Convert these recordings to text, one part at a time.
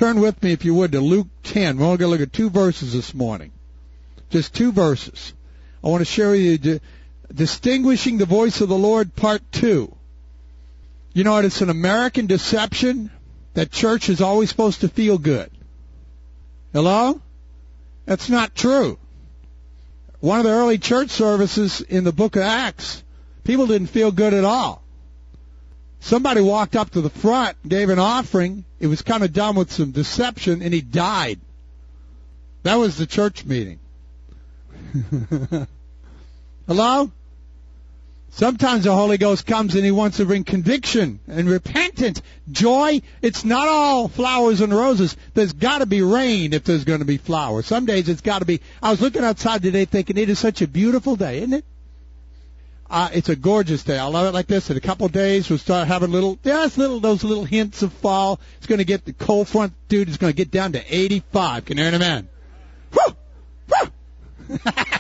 Turn with me, if you would, to Luke 10. We're only going to look at 2 verses this morning. Just 2 verses. I want to share with you Distinguishing the Voice of the Lord, Part 2. You know what? It's an American deception that church is always supposed to feel good. Hello? That's not true. One of the early church services in the book of Acts, people didn't feel good at all. Somebody walked up to the front, gave an offering. It was kind of done with some deception, and he died. That was the church meeting. Hello? Sometimes the Holy Ghost comes and He wants to bring conviction and repentance, joy. It's not all flowers and roses. There's got to be rain if there's going to be flowers. Some days it's got to be. I was looking outside today thinking it is such a beautiful day, isn't it? It's a gorgeous day. I love it like this. In a couple of days we'll start having those little hints of fall. It's going to get the cold front, dude. It's going to get down to 85. Can you hear an amen? Woo! Woo!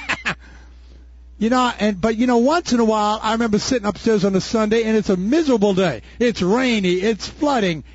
But once in a while, I remember sitting upstairs on a Sunday, and it's a miserable day. It's rainy, it's flooding,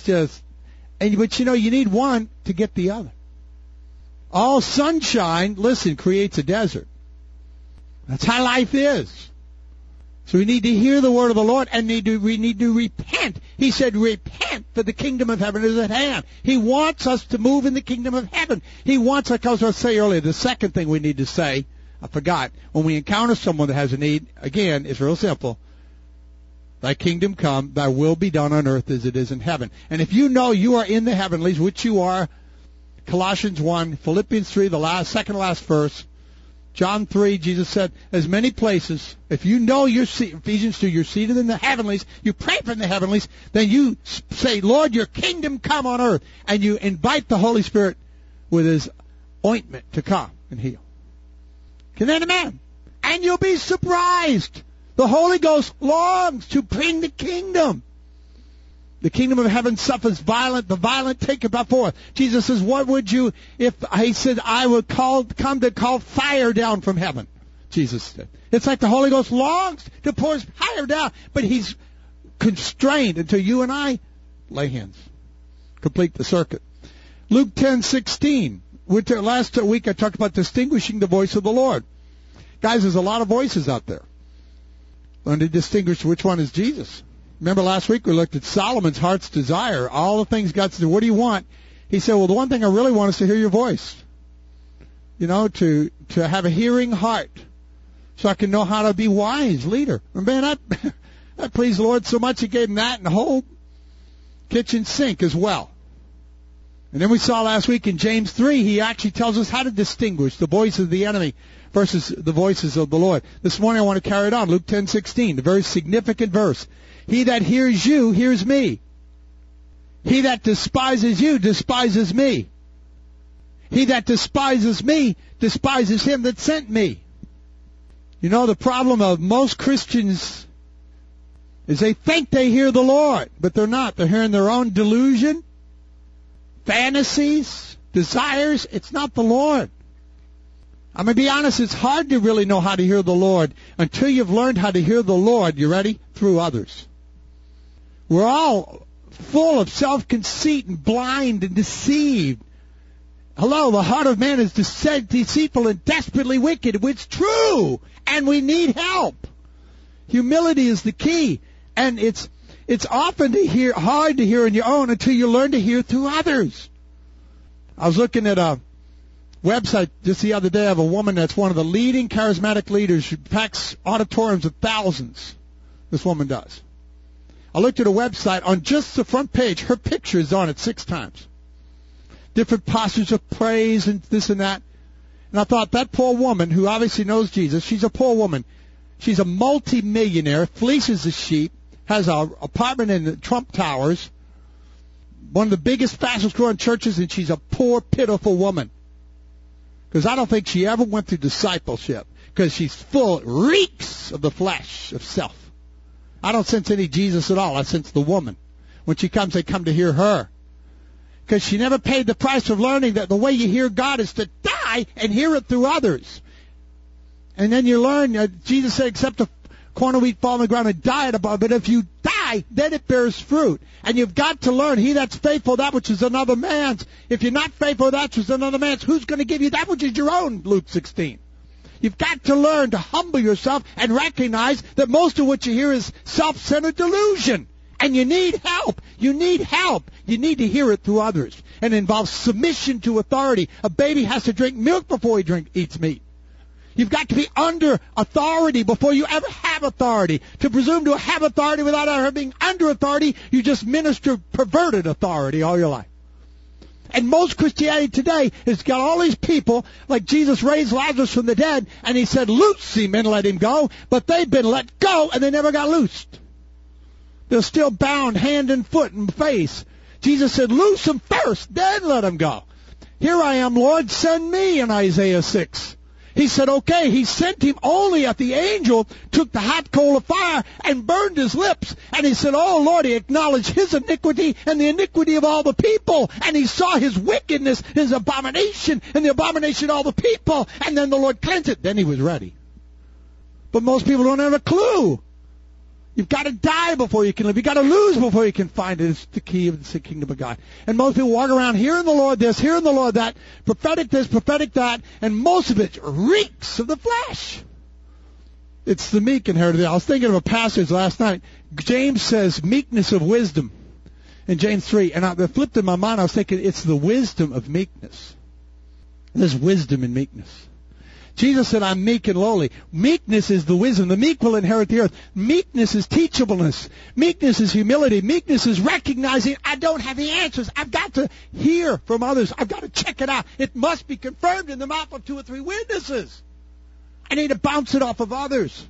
but you need one to get the other. All sunshine, listen, creates a desert. That's how life is. So we need to hear the word of the Lord, and we need to repent. He said, repent, for the kingdom of heaven is at hand. He wants us to move in the kingdom of heaven. He wants, like I was going to say earlier, the second thing we need to say, I forgot. When we encounter someone that has a need, again, it's real simple. Thy kingdom come, thy will be done on earth as it is in heaven. And if you know you are in the heavenlies, which you are, Colossians 1, Philippians 3, second to last verse, John 3, Jesus said, as many places, if you know Ephesians 2, you're seated in the heavenlies, you pray from the heavenlies, then you say, Lord, your kingdom come on earth. And you invite the Holy Spirit with His ointment to come and heal. Can that amen? And you'll be surprised. The Holy Ghost longs to bring the kingdom. The kingdom of heaven suffers violent. The violent take it by force. Jesus says, what would you, He said, I would come to call fire down from heaven. Jesus said. It's like the Holy Ghost longs to pour His fire down, but He's constrained until you and I lay hands. Complete the circuit. Luke 10:16. Last week I talked about distinguishing the voice of the Lord. Guys, there's a lot of voices out there. Learn to distinguish which one is Jesus. Remember last week we looked at Solomon's heart's desire. All the things God said, what do you want? He said, well, the one thing I really want is to hear your voice. To have a hearing heart so I can know how to be wise leader. And man, that pleased the Lord so much He gave him that and the whole kitchen sink as well. And then we saw last week in James 3, he actually tells us how to distinguish the voice of the enemy versus the voices of the Lord. This morning I want to carry it on. Luke 10:16, the very significant verse. He that hears you hears me. He that despises you despises me. He that despises me despises Him that sent me. The problem of most Christians is they think they hear the Lord, but they're not. They're hearing their own delusion, fantasies, desires. It's not the Lord. I'm going to be honest, it's hard to really know how to hear the Lord until you've learned how to hear the Lord, you ready? Through others. We're all full of self-conceit and blind and deceived. Hello, the heart of man is deceitful and desperately wicked. It's true, and we need help. Humility is the key, and it's often hard to hear on your own until you learn to hear through others. I was looking at a website just the other day of a woman that's one of the leading charismatic leaders. She packs auditoriums of thousands. This woman does. I looked at a website. On just the front page, her picture is on it 6 times. Different postures of praise and this and that. And I thought, that poor woman who obviously knows Jesus, she's a poor woman. She's a multi-millionaire, fleeces the sheep, has an apartment in the Trump Towers, one of the biggest, fastest growing churches, and she's a poor, pitiful woman. Because I don't think she ever went through discipleship, because she's full, reeks of the flesh, of self. I don't sense any Jesus at all. I sense the woman. When she comes, they come to hear her. Because she never paid the price of learning that the way you hear God is to die and hear it through others. And then you learn, Jesus said, except a corn of wheat fall on the ground and die at above. But if you die die, then it bears fruit. And you've got to learn, he that's faithful, that which is another man's. If you're not faithful, that which is another man's, who's going to give you that which is your own, Luke 16. You've got to learn to humble yourself and recognize that most of what you hear is self-centered delusion. And you need help. You need help. You need to hear it through others. And it involves submission to authority. A baby has to drink milk before he eats meat. You've got to be under authority before you ever have authority. To presume to have authority without ever being under authority, you just minister perverted authority all your life. And most Christianity today has got all these people, like Jesus raised Lazarus from the dead, and he said, loose him and let him go, but they've been let go and they never got loosed. They're still bound hand and foot and face. Jesus said, loose him first, then let him go. Here I am, Lord, send me, in Isaiah 6. He said, okay, he sent him only if the angel took the hot coal of fire and burned his lips. And he said, oh, Lord, he acknowledged his iniquity and the iniquity of all the people. And he saw his wickedness, his abomination, and the abomination of all the people. And then the Lord cleansed it. Then he was ready. But most people don't have a clue. You've got to die before you can live. You've got to lose before you can find it. It's the key of the kingdom of God. And most people walk around hearing the Lord this, hearing the Lord that, prophetic this, prophetic that, and most of it reeks of the flesh. It's the meek inherit it. I was thinking of a passage last night. James says meekness of wisdom in James 3. And I flipped in my mind, I was thinking it's the wisdom of meekness. There's wisdom in meekness. Jesus said, I'm meek and lowly. Meekness is the wisdom. The meek will inherit the earth. Meekness is teachableness. Meekness is humility. Meekness is recognizing I don't have the answers. I've got to hear from others. I've got to check it out. It must be confirmed in the mouth of 2 or 3 witnesses. I need to bounce it off of others.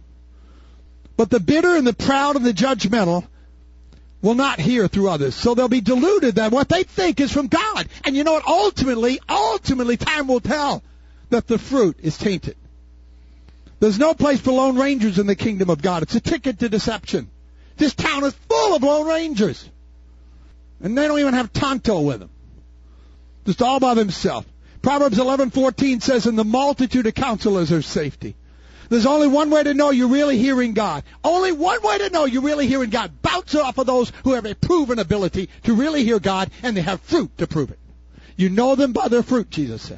But the bitter and the proud and the judgmental will not hear through others. So they'll be deluded that what they think is from God. And you know what? Ultimately, time will tell that the fruit is tainted. There's no place for lone rangers in the kingdom of God. It's a ticket to deception. This town is full of lone rangers. And they don't even have Tonto with them. Just all by themselves. Proverbs 11:14 says, in the multitude of counselors there's safety. There's only one way to know you're really hearing God. Only one way to know you're really hearing God. Bounce it off of those who have a proven ability to really hear God, and they have fruit to prove it. You know them by their fruit, Jesus said.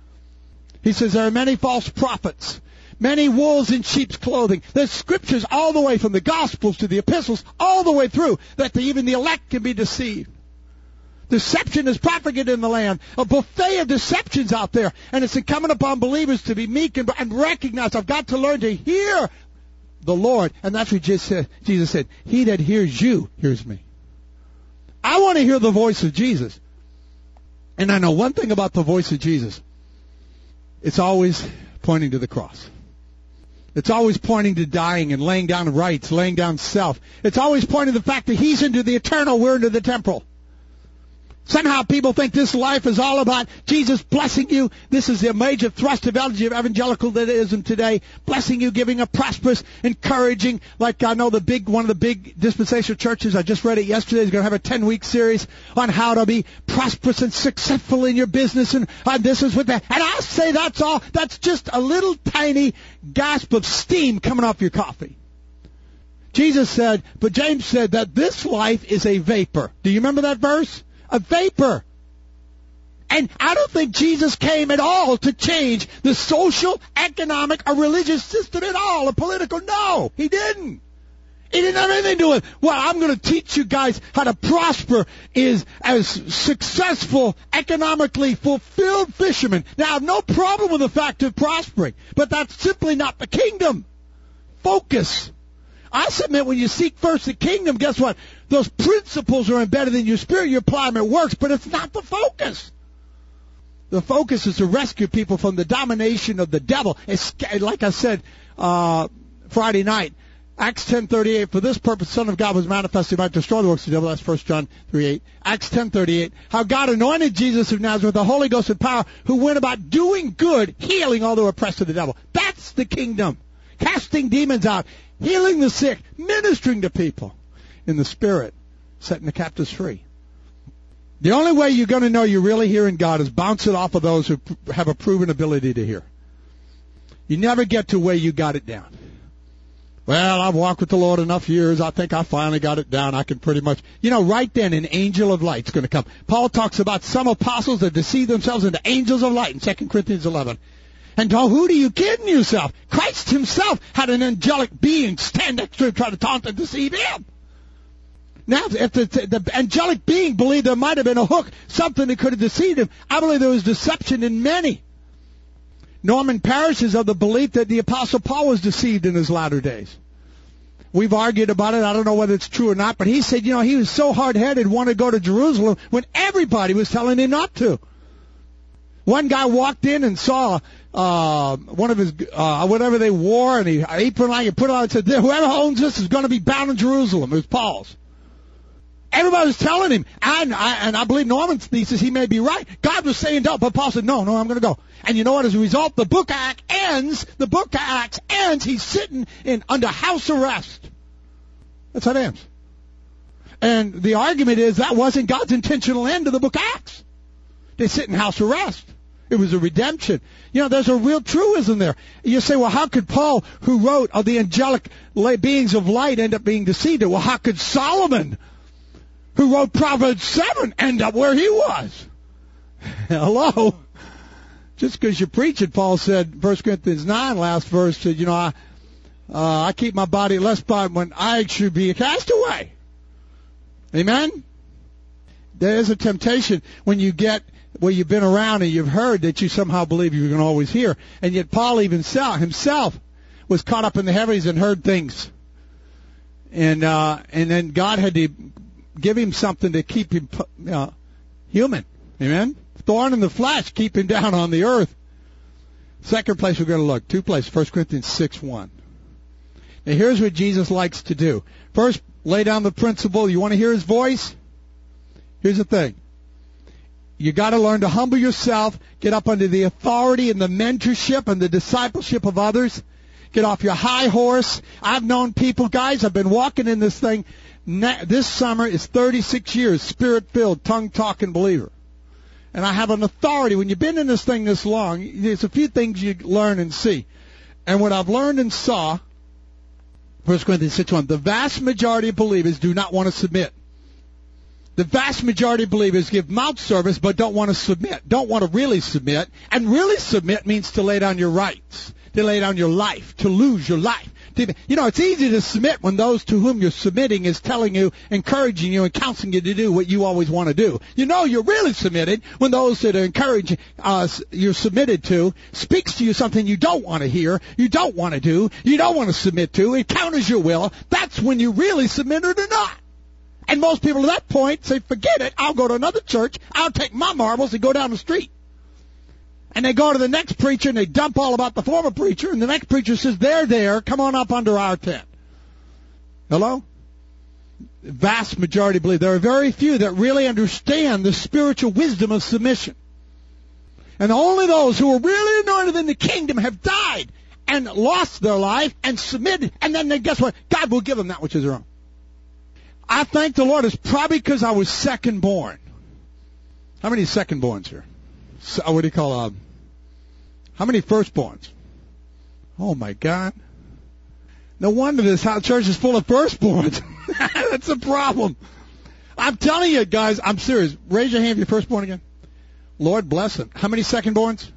He says there are many false prophets, many wolves in sheep's clothing. There's scriptures all the way from the Gospels to the epistles, all the way through, that even the elect can be deceived. Deception is propagated in the land. A buffet of deceptions out there. And it's incumbent upon believers to be meek and recognize, I've got to learn to hear the Lord. And that's what Jesus said, he that hears you, hears me. I want to hear the voice of Jesus. And I know one thing about the voice of Jesus. It's always pointing to the cross. It's always pointing to dying and laying down rights, laying down self. It's always pointing to the fact that he's into the eternal, we're into the temporal. Somehow people think this life is all about Jesus blessing you. This is the major thrust of evangelicalism today. Blessing you, giving a prosperous, encouraging, like I know one of the big dispensational churches, I just read it yesterday, is going to have a 10-week series on how to be prosperous and successful in your business, and this is with that. And I say that's just a little tiny gasp of steam coming off your coffee. Jesus said, but James said that this life is a vapor. Do you remember that verse? A vapor. And I don't think Jesus came at all to change the social, economic, or religious system at all, or political. No, he didn't. He didn't have anything to do with, well, I'm going to teach you guys how to prosper as successful, economically fulfilled fishermen. Now, I have no problem with the fact of prospering, but that's simply not the kingdom. Focus. I submit when you seek first the kingdom, guess what? Those principles are embedded in your spirit. You apply them, it works, but it's not the focus. The focus is to rescue people from the domination of the devil. It's, like I said Friday night, Acts 10:38, for this purpose the Son of God was manifested by to destroy the works of the devil. That's 1 John 3:8. Acts 10:38, how God anointed Jesus of Nazareth with the Holy Ghost and power, who went about doing good, healing all who were oppressed of the devil. That's the kingdom. Casting demons out, healing the sick, ministering to people in the Spirit, setting the captives free. The only way you're going to know you're really hearing God is bounce it off of those who have a proven ability to hear. You never get to where you got it down. Well, I've walked with the Lord enough years. I think I finally got it down. I can pretty much, right then an angel of light's going to come. Paul talks about some apostles that deceive themselves into angels of light in 2 Corinthians 11. And who do you kidding yourself? Christ himself had an angelic being stand next to him, try to taunt and deceive him. Now, if the angelic being believed there might have been a hook, something that could have deceived him, I believe there was deception in many. Norman Parrish is of the belief that the Apostle Paul was deceived in his latter days. We've argued about it. I don't know whether it's true or not, but he said, he was so hard-headed, wanted to go to Jerusalem when everybody was telling him not to. One guy walked in and saw one of his, whatever they wore, and he apron like and put it on and said, whoever owns this is going to be bound in Jerusalem. It was Paul's. Everybody was telling him, and I believe Norman's thesis, he may be right. God was saying don't, but Paul said, no, I'm going to go. And you know what? As a result, the book of Acts ends, he's sitting under house arrest. That's how it ends. And the argument is that wasn't God's intentional end of the book of Acts. They sit in house arrest. It was a redemption. There's a real truism there. You say, well, how could Paul, who wrote of the angelic beings of light, end up being deceived? Well, how could Solomon, who wrote Proverbs 7, end up where he was? Hello? Just because you preach it, Paul said, 1 Corinthians 9, last verse, said, I keep my body less by when I should be a castaway. Amen? There is a temptation when you get where you've been around and you've heard that you somehow believe you can always hear. And yet Paul even himself was caught up in the heavens and heard things. And then God had to give him something to keep him human. Amen? Thorn in the flesh, keep him down on the earth. Second place we're going to look. 2 places. 1 Corinthians 6:1. Now here's what Jesus likes to do. First, lay down the principle. You want to hear his voice? Here's the thing. You got to learn to humble yourself, get up under the authority and the mentorship and the discipleship of others. Get off your high horse. I've known people, guys, I've been walking in this thing. This summer is 36 years, spirit-filled, tongue-talking believer. And I have an authority. When you've been in this thing this long, there's a few things you learn and see. And what I've learned and saw, 1 Corinthians 6:1, the vast majority of believers do not want to submit. The vast majority of believers give mouth service but don't want to submit, don't want to really submit. And really submit means to lay down your rights, to lay down your life, to lose your life. It's easy to submit when those to whom you're submitting is telling you, encouraging you, and counseling you to do what you always want to do. You're really submitted when those that are encouraging you're submitted to speaks to you something you don't want to hear, you don't want to do, you don't want to submit to, it counters your will. That's when you really submitted or not. And most people at that point say, forget it, I'll go to another church, I'll take my marbles and go down the street. And they go to the next preacher and they dump all about the former preacher, and the next preacher says, they're there, come on up under our tent. Hello? The vast majority believe. There are very few that really understand the spiritual wisdom of submission. And only those who are really anointed in the kingdom have died and lost their life and submitted, and then guess what? God will give them that which is their own. I thank the Lord. It's probably because I was second born. How many second borns here? What do you call how many firstborns? Oh my God. No wonder this church is full of firstborns. That's a problem. I'm telling you, guys, I'm serious. Raise your hand if you're firstborn again. Lord bless them. How many secondborns?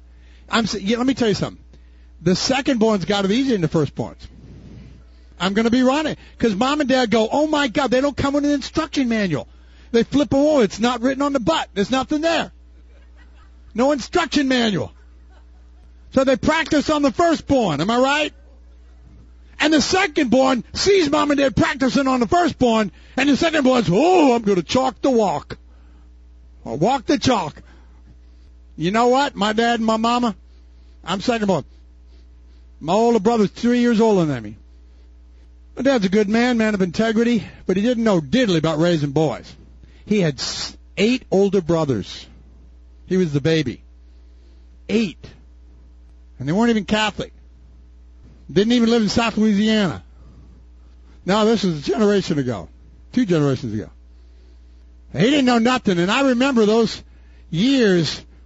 Let me tell you something. The secondborns got it easier than the firstborns. I'm going to be running. Because mom and dad go, oh my God, they don't come with an instruction manual. They flip them over. It's not written on the butt. There's nothing there. No instruction manual. So they practice on the firstborn. Am I right? And the secondborn sees mom and dad practicing on the firstborn, and the secondborn's, oh, I'm going to chalk the walk. Or walk the chalk. You know what? My dad and my mama, I'm secondborn. My older brother's 3 years older than me. My dad's a good man of integrity, but he didn't know diddly about raising boys. He had 8 older brothers. He was the baby. 8. And they weren't even Catholic. Didn't even live in South Louisiana. Now, this was a generation ago. 2 generations ago. He didn't know nothing. And I remember those years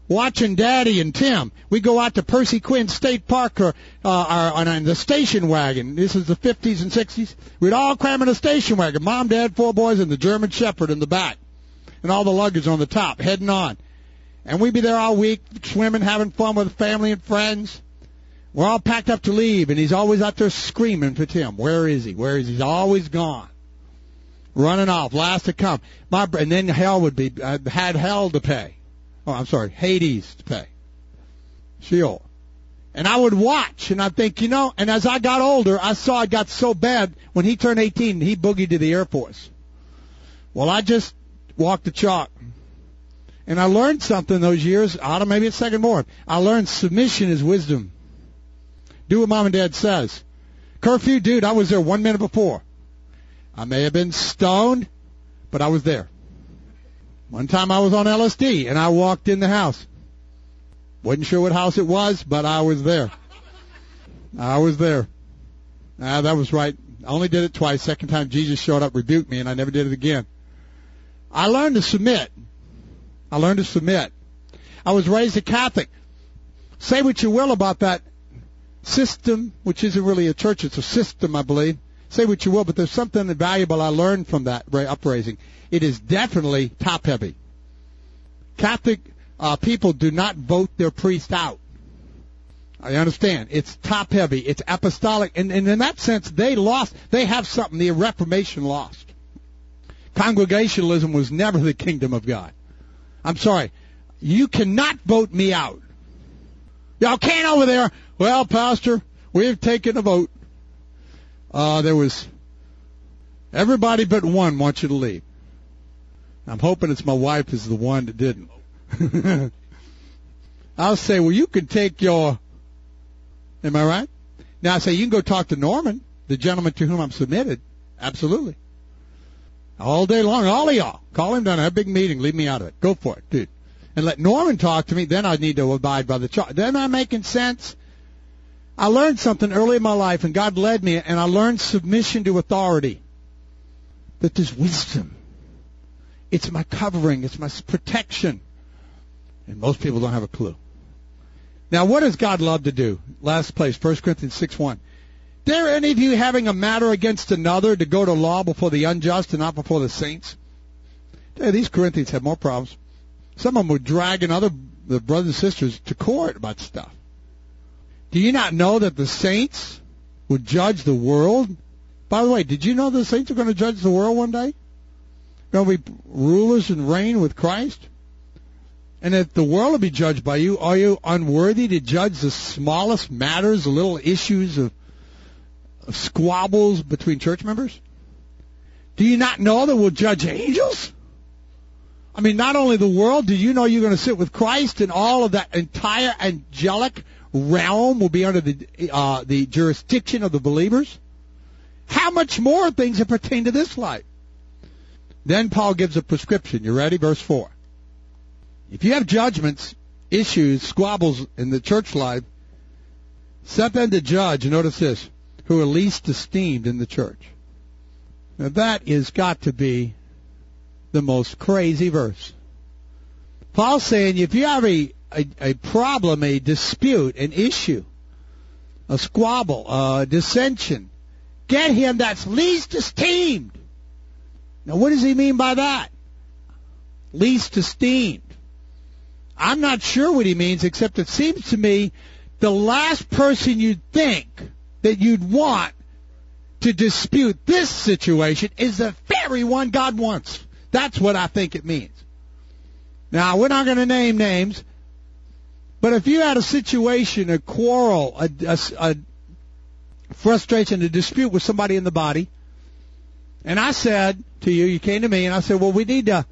watching Daddy and Tim. We go out to Percy Quinn State Park or on the station wagon. This is the 50s and 60s. We'd all cram in a station wagon. Mom, Dad, 4 boys, and the German Shepherd in the back. And all the luggage on the top, heading on. And we'd be there all week, swimming, having fun with family and friends. We're all packed up to leave, and he's always out there screaming for Tim. Where is he? Where is he? He's always gone. Running off, last to come. And then hell would be, I had hell to pay. Oh, I'm sorry, Hades to pay. Sheol. And I would watch, and I'd think, and as I got older, I saw it got so bad, when he turned 18, he boogied to the Air Force. Well, I just walked the chalk. And I learned something those years, maybe it's second born. I learned submission is wisdom. Do what Mom and Dad says. Curfew, dude, I was there 1 minute before. I may have been stoned, but I was there. One time I was on LSD, and I walked in the house. Wasn't sure what house it was, but I was there. I was there. That was right. I only did it twice. Second time Jesus showed up, rebuked me, and I never did it again. I learned to submit. I was raised a Catholic. Say what you will about that system, which isn't really a church, it's a system, I believe. Say what you will, but there's something valuable I learned from that upraising. It is definitely top-heavy. Catholic people do not vote their priest out. I understand. It's top-heavy. It's apostolic. And in that sense, they have something the Reformation lost. Congregationalism was never the kingdom of God. I'm sorry. You cannot vote me out. Y'all can't over there. Well, Pastor, we've taken a vote. There was everybody but one wants you to leave. I'm hoping it's my wife is the one that didn't. I'll say, well, you can take your... Am I right? Now I say, you can go talk to Norman, the gentleman to whom I'm submitted. Absolutely. All day long, all of y'all. Call him down, have a big meeting, leave me out of it. Go for it, dude. And let Norman talk to me, then I need to abide by the charge. Am I making sense? I learned something early in my life, and God led me, and I learned submission to authority. That there's wisdom. It's my covering. It's my protection. And most people don't have a clue. Now, what does God love to do? Last place, 1 Corinthians 6:1. Dare any of you having a matter against another to go to law before the unjust and not before the saints? These Corinthians had more problems. Some of them were dragging the brothers and sisters to court about stuff. Do you not know that the saints would judge the world? By the way, did you know the saints are going to judge the world one day? Going to be rulers and reign with Christ? And if the world will be judged by you, are you unworthy to judge the smallest matters, the little issues of squabbles between church members? Do you not know that we'll judge angels? I mean, not only the world, do you know you're going to sit with Christ and all of that entire angelic realm will be under the jurisdiction of the believers? How much more things that pertain to this life? Then Paul gives a prescription. You ready? Verse 4. If you have judgments, issues, squabbles in the church life, set them to judge, notice this, who are least esteemed in the church. Now that is got to be the most crazy verse. Paul's saying if you have a problem, a dispute, an issue, a squabble, a dissension, get him that's least esteemed. Now what does he mean by that? Least esteemed. I'm not sure what he means, except it seems to me the last person you'd think that you'd want to dispute this situation is the very one God wants. That's what I think it means. Now, we're not going to name names, but if you had a situation, a quarrel, a frustration, a dispute with somebody in the body, and I said to you, you came to me, and I said, well, we need to,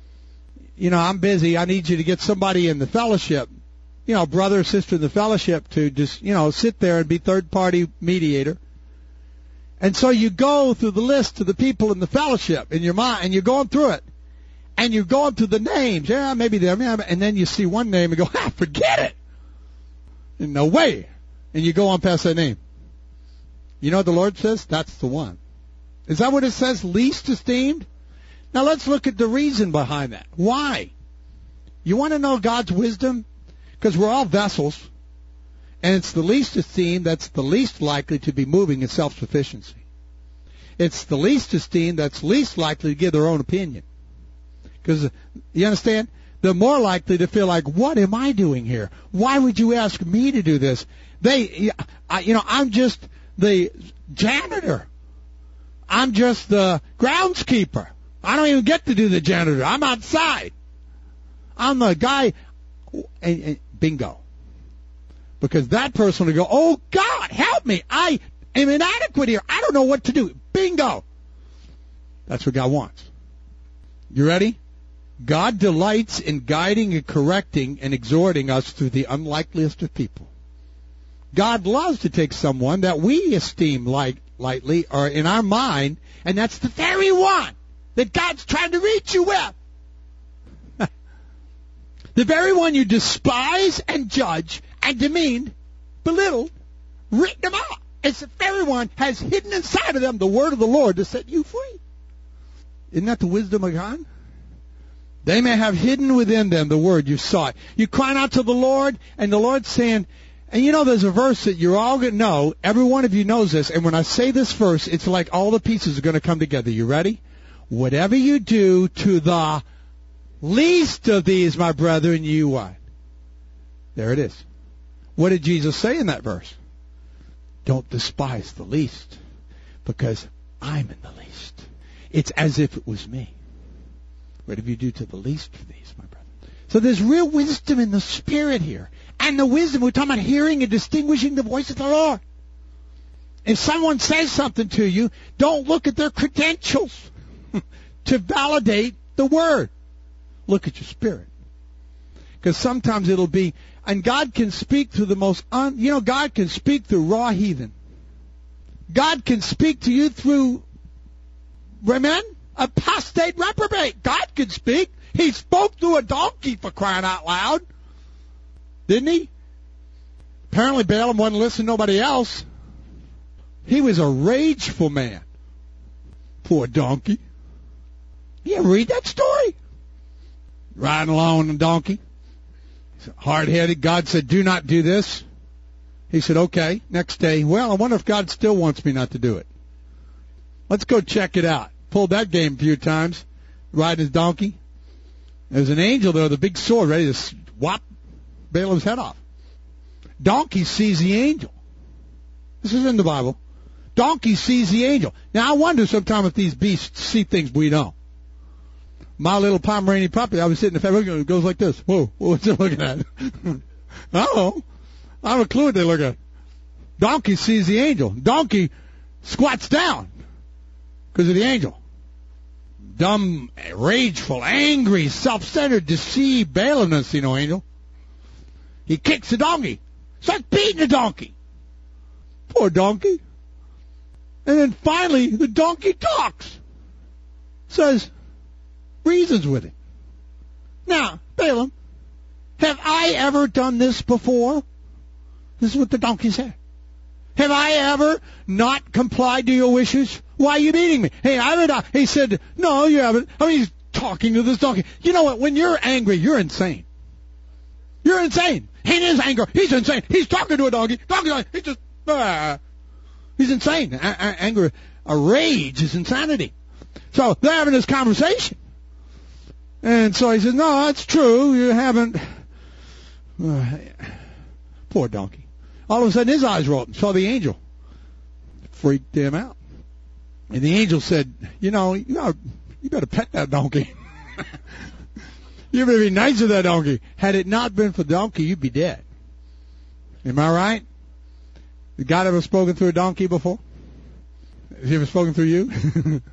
I'm busy. I need you to get somebody in the fellowship, brother or sister in the fellowship to just, sit there and be third-party mediator. And so you go through the list of the people in the fellowship in your mind, and you're going through it. And you're going through the names. Yeah, maybe them. Yeah, and then you see one name and go, forget it. And no way. And you go on past that name. You know what the Lord says? That's the one. Is that what it says? Least esteemed? Now let's look at the reason behind that. Why? You want to know God's wisdom? Because we're all vessels, and it's the least esteemed that's the least likely to be moving in self-sufficiency. It's the least esteemed that's least likely to give their own opinion. Because, you understand? They're more likely to feel like, what am I doing here? Why would you ask me to do this? I'm just the janitor. I'm just the groundskeeper. I don't even get to do the janitor. I'm outside. I'm the guy. And bingo. Because that person will go, oh, God, help me. I am inadequate here. I don't know what to do. Bingo. That's what God wants. You ready? God delights in guiding and correcting and exhorting us through the unlikeliest of people. God loves to take someone that we esteem lightly or in our mind, and that's the very one that God's trying to reach you with. The very one you despise and judge and demean, belittled, written them out. It's the very one has hidden inside of them the word of the Lord to set you free. Isn't that the wisdom of God? They may have hidden within them the word you sought. You crying out to the Lord, and the Lord's saying, and you know there's a verse that you're all going to know. Every one of you knows this. And when I say this verse, it's like all the pieces are going to come together. You ready? Whatever you do to the least of these, my brethren, you what? There it is. What did Jesus say in that verse? Don't despise the least, because I'm in the least. It's as if it was me. Whatever you do to the least of these, my brother. So there's real wisdom in the Spirit here. And the wisdom, we're talking about hearing and distinguishing the voice of the Lord. If someone says something to you, don't look at their credentials to validate the word. Look at your spirit. Because sometimes it'll be, and God can speak through the most, God can speak through raw heathen. God can speak to you through, amen, apostate reprobate. God can speak. He spoke through a donkey, for crying out loud. Didn't he? Apparently Balaam wasn't listening to nobody else. He was a rageful man. Poor donkey. You ever read that story? Riding along on a donkey. He's hard-headed. God said, do not do this. He said, okay. Next day, well, I wonder if God still wants me not to do it. Let's go check it out. Pulled that game a few times. Riding his donkey. There's an angel there with a big sword ready to swap Balaam's head off. Donkey sees the angel. This is in the Bible. Donkey sees the angel. Now, I wonder sometimes if these beasts see things we don't. My little Pomeranian puppy, I was sitting in the family, it goes like this. Whoa, what's it looking at? Uh-oh. I have a clue what they look at. Donkey sees the angel. Donkey squats down because of the angel. Dumb, rageful, angry, self-centered, deceived, Balaam doesn't see no angel. He kicks the donkey. Starts beating the donkey. Poor donkey. And then finally, the donkey talks. Says, reasons with him. Now, Balaam, have I ever done this before? This is what the donkey said. Have I ever not complied to your wishes? Why are you beating me? Hey, I haven't. He said, no, you haven't. I mean, he's talking to this donkey. You know what? When you're angry, you're insane. You're insane. In his anger, he's insane. He's talking to a donkey. He's just, he's insane. Anger, a rage is insanity. So they're having this conversation. And so he says, no, that's true. You haven't. Poor donkey. All of a sudden his eyes rolled and saw the angel. Freaked him out. And the angel said, you better pet that donkey. You better be nice to that donkey. Had it not been for the donkey, you'd be dead. Am I right? Has God ever spoken through a donkey before? Has he ever spoken through you?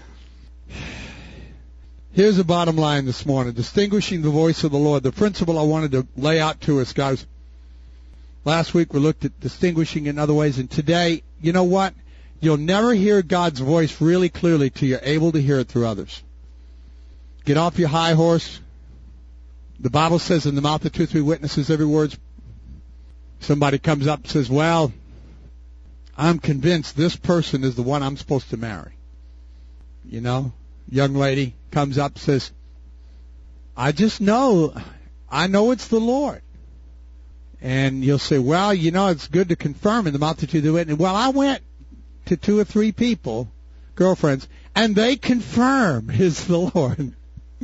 Here's the bottom line this morning. Distinguishing the voice of the Lord. The principle I wanted to lay out to us, guys. Last week we looked at distinguishing in other ways. And today, you know what? You'll never hear God's voice really clearly till you're able to hear it through others. Get off your high horse. The Bible says in the mouth of 2 or 3 witnesses, every word's. Somebody comes up and says, well, I'm convinced this person is the one I'm supposed to marry. You know, young lady comes up and says, I just know I know it's the Lord. And you'll say, well, it's good to confirm in the multitude of witnesses. Well, I went to 2 or 3 people, girlfriends, and they confirm it's the Lord.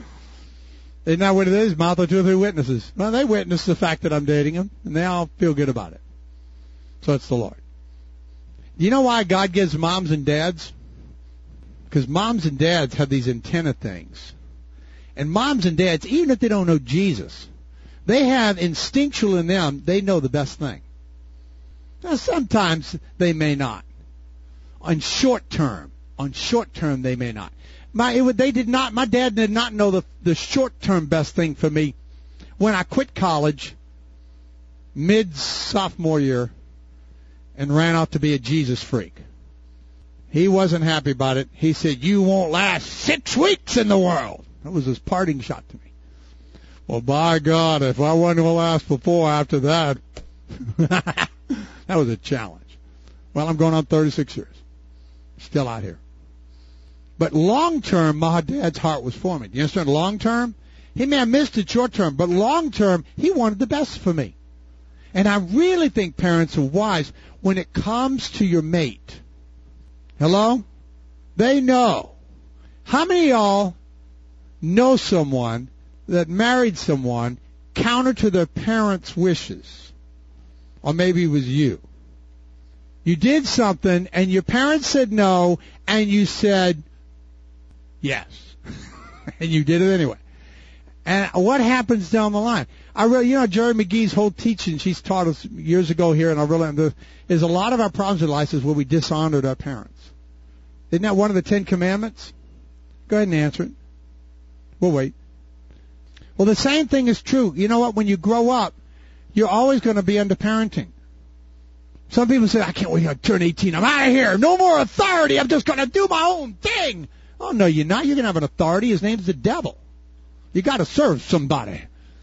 Isn't that what it is? Mouth of 2 or 3 witnesses. Well, they witness the fact that I'm dating him, and they all feel good about it. So it's the Lord. You know why God gives moms and dads? Because moms and dads have these antenna things. And moms and dads, even if they don't know Jesus, they have instinctual in them, they know the best thing. Now, sometimes they may not. On short term, they may not. My dad did not know the short-term best thing for me when I quit college mid-sophomore year and ran off to be a Jesus freak. He wasn't happy about it. He said, you won't last 6 weeks in the world. That was his parting shot to me. Well, by God, if I wasn't going to last before after that, that was a challenge. Well, I'm going on 36 years. Still out here. But long term, my dad's heart was for me. Do you understand? Long term, he may have missed it short term, but long term, he wanted the best for me. And I really think parents are wise when it comes to your mate. Hello? They know. How many of y'all know someone that married someone counter to their parents' wishes? Or maybe it was you. You did something, and your parents said no, and you said yes. And you did it anyway. And what happens down the line? Jerry McGee's whole teaching, she's taught us years ago here, and I really is a lot of our problems in life is where we dishonored our parents. Isn't that one of the 10 Commandments? Go ahead and answer it. We'll wait. Well, the same thing is true. You know what? When you grow up, you're always going to be under parenting. Some people say, I can't wait to turn 18. I'm out of here. No more authority. I'm just going to do my own thing. Oh, no, you're not. You're going to have an authority. His name's the devil. You got to serve somebody.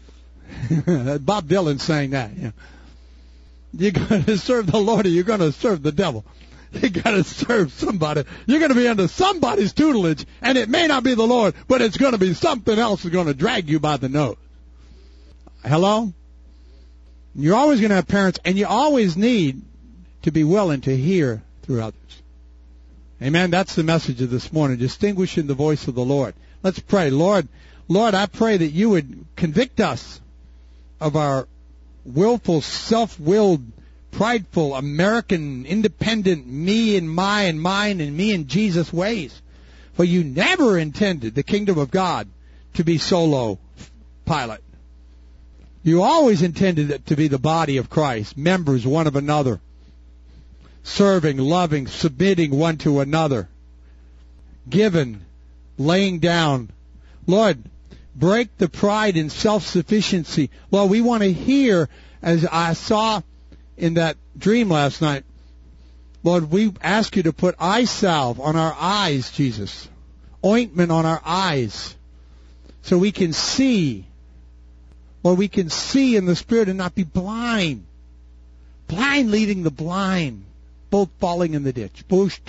Bob Dylan saying that. Yeah. You're going to serve the Lord or you're going to serve the devil. You got to serve somebody. You're going to be under somebody's tutelage, and it may not be the Lord, but it's going to be something else that's going to drag you by the nose. Hello? You're always going to have parents, and you always need to be willing to hear through others. Amen? That's the message of this morning, distinguishing the voice of the Lord. Let's pray. Lord, I pray that you would convict us of our willful, self-willed, prideful, American, independent, me and my and mine and me and Jesus ways. For you never intended the kingdom of God to be solo pilot. You always intended it to be the body of Christ, members one of another, serving, loving, submitting one to another, giving, laying down. Lord, break the pride and self-sufficiency. Lord, we want to hear, as I saw in that dream last night, Lord, we ask you to put eye salve on our eyes, Jesus, ointment on our eyes, so we can see. Lord, we can see in the Spirit and not be blind. Blind leading the blind, both falling in the ditch.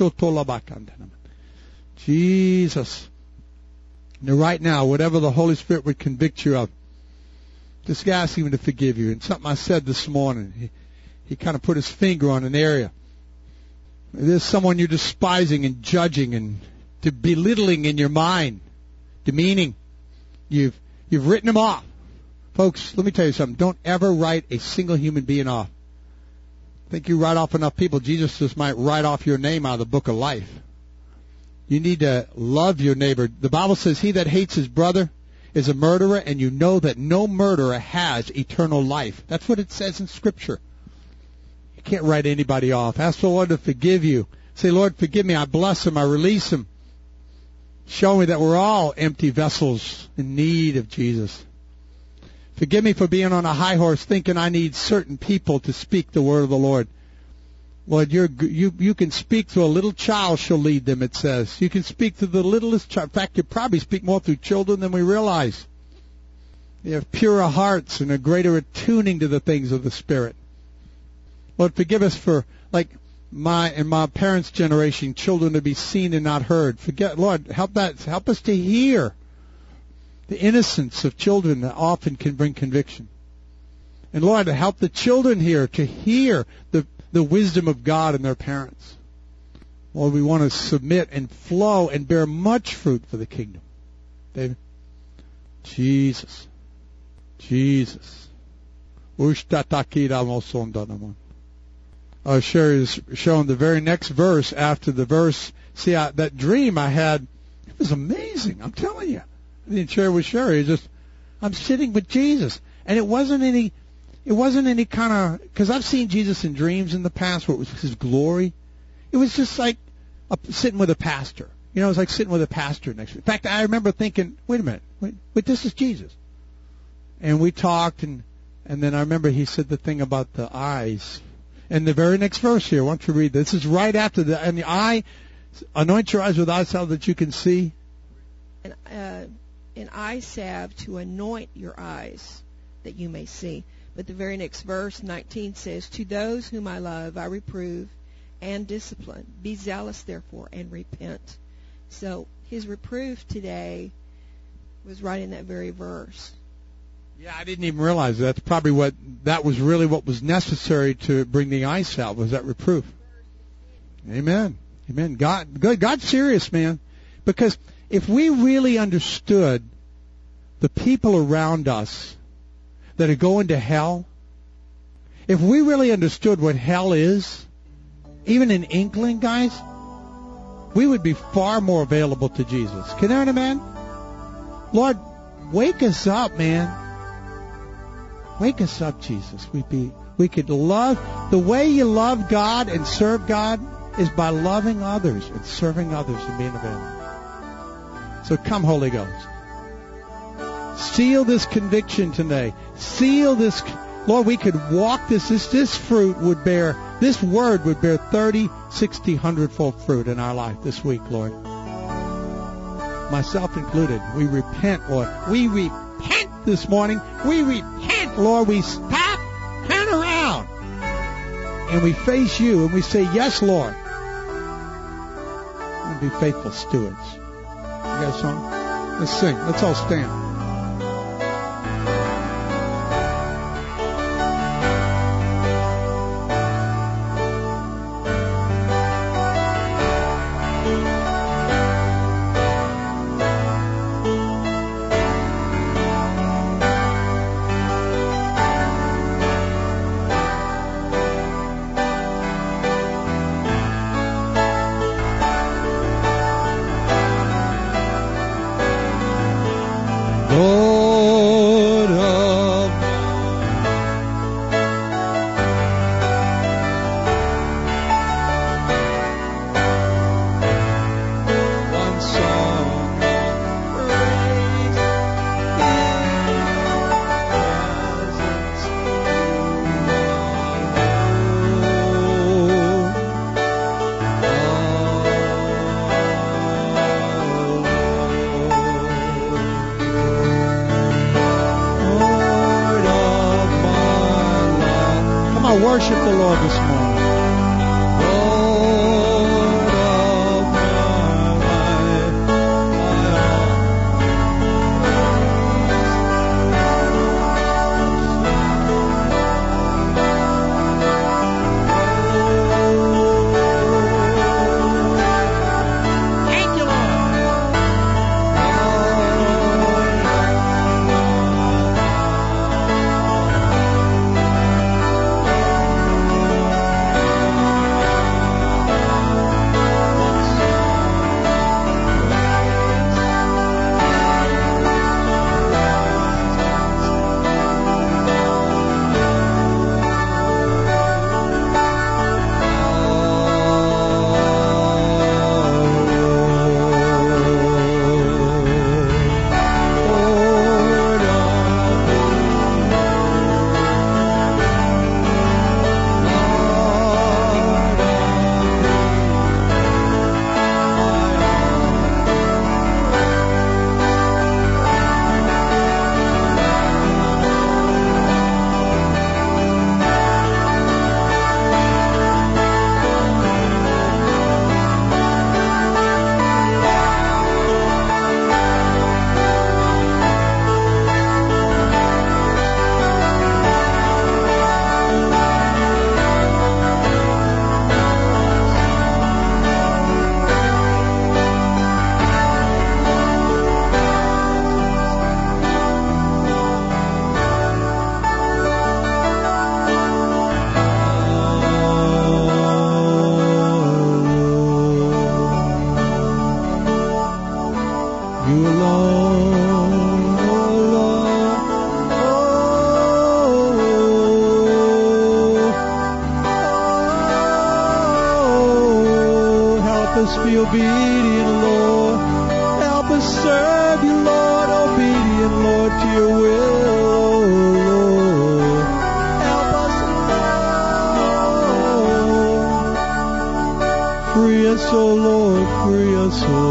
Jesus. And right now, whatever the Holy Spirit would convict you of, just ask him to forgive you. And something I said this morning, he kind of put his finger on an area. There's someone you're despising and judging and belittling in your mind, demeaning. You've written them off. Folks, let me tell you something. Don't ever write a single human being off. I think you write off enough people, Jesus just might write off your name out of the book of life. You need to love your neighbor. The Bible says he that hates his brother is a murderer, and you know that no murderer has eternal life. That's what it says in Scripture. You can't write anybody off. Ask the Lord to forgive you. Say, Lord, forgive me. I bless him. I release him. Show me that we're all empty vessels in need of Jesus. Forgive me for being on a high horse thinking I need certain people to speak the word of the Lord. Lord, you can speak to a little child, she'll lead them, it says. You can speak to the littlest child. In fact, you probably speak more through children than we realize. They have purer hearts and a greater attuning to the things of the Spirit. Lord, forgive us for, like my parents' generation, children to be seen and not heard. Lord, help us to hear. The innocence of children that often can bring conviction. And Lord, to help the children here to hear the wisdom of God and their parents. Lord, we want to submit and flow and bear much fruit for the kingdom. David? Jesus. Jesus. Sherry is showing the very next verse after the verse. See, that dream I had, it was amazing. I'm telling you. I didn't share with Sherry. It's just, I'm sitting with Jesus. And it wasn't any kind of, because I've seen Jesus in dreams in the past where it was his glory. It was just like sitting with a pastor. You know, it was like sitting with a pastor next to me. In fact, I remember thinking, wait a minute, wait, this is Jesus. And we talked, and then I remember he said the thing about the eyes. And the very next verse here, why don't you read this? This is right after and the eye, anoint your eyes with eye salve that you can see. An eye salve to anoint your eyes that you may see. But the very next verse, 19, says, to those whom I love, I reprove and discipline. Be zealous, therefore, and repent. So his reproof today was right in that very verse. Yeah, I didn't even realize that. That's probably that was really what was necessary to bring the eye salve, was that reproof. Amen. Amen. God's serious, man. Because if we really understood the people around us that are going to hell, if we really understood what hell is, even in inkling, guys, we would be far more available to Jesus. Can you understand? Lord, wake us up, man. Wake us up, Jesus. We could love, the way you love God and serve God is by loving others and serving others and being available. So come, Holy Ghost. Seal this conviction today. Seal this. Lord, we could walk this fruit would bear, this word would bear 30, 60, 100-fold fruit in our life this week, Lord. Myself included. We repent, Lord. We repent this morning. We repent, Lord. We stop, turn around, and we face you, and we say, yes, Lord. And be faithful stewards. You got a song? Let's sing. Let's all stand. Worship the Lord this morning. Lord of my life, thank you, Lord. us be obedient, Lord. Help us serve you, Lord, obedient, Lord, to your will, oh Lord. Help us now. Free us, oh Lord, free us, oh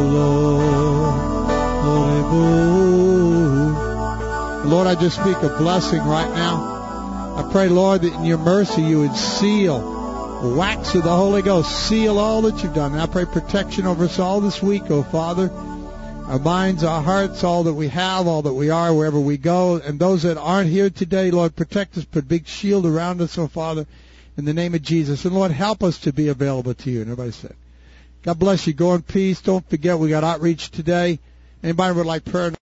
Lord. Lord, I just speak a blessing right now. I pray, Lord, that in your mercy you would seal, wax with the Holy Ghost, seal all that you've done. And I pray protection over us all this week, oh Father. Our minds, our hearts, all that we have, all that we are, wherever we go. And those that aren't here today, Lord, protect us, put a big shield around us, oh Father, in the name of Jesus. And Lord, help us to be available to you. And everybody said, God bless you. Go in peace. Don't forget, we got outreach today. Anybody would like prayer?